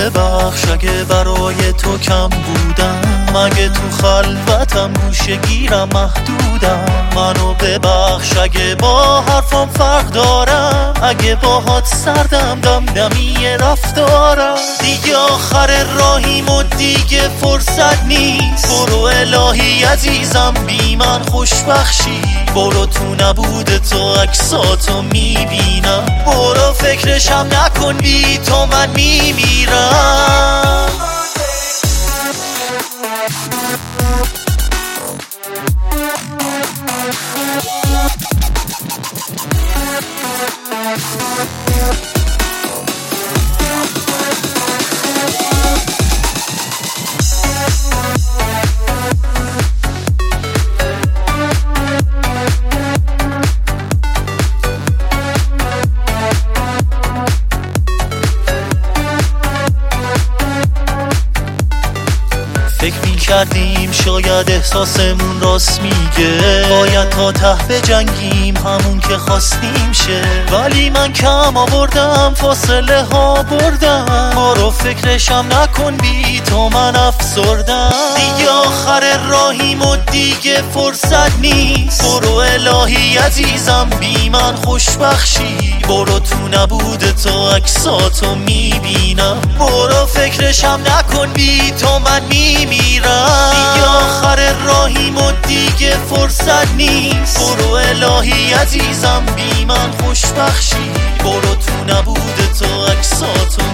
ببخش اگه برای تو کم بودم، اگه تو خلوتم گوشه گیرم محدودم. منو ببخش اگه با حرفم فرق دارم، اگه باهات سردم دمدمی رفتارم. دیگه آخر راهیم و دیگه فرصت نیست، برو الهی عزیزم بی من خوشبخشی. برو تو نبود تو عکساتو میبینم، برو فکرشم نکن بی تو من میمیرم. فکر می‌کردیم شاید احساسمون راست میگه، باید تا ته بجنگیم همون که خواستیم شه. ولی من کم آوردم فاصله ها بردم، برو فکرشم نکن بی تو من افسردم. دیگه آخر راهیم و دیگه فرصت نیست، برو الهی عزیزم بی من خوشبخشی. برو تو نبود تو عکساتو میبینم، برو فکرشم نکن بی تو من میمیرم. دیگه آخر راهیم و دیگه فرصت نیست، برو الهی عزیزم بی من خوشبخشی. برو تو نبود تو عکساتو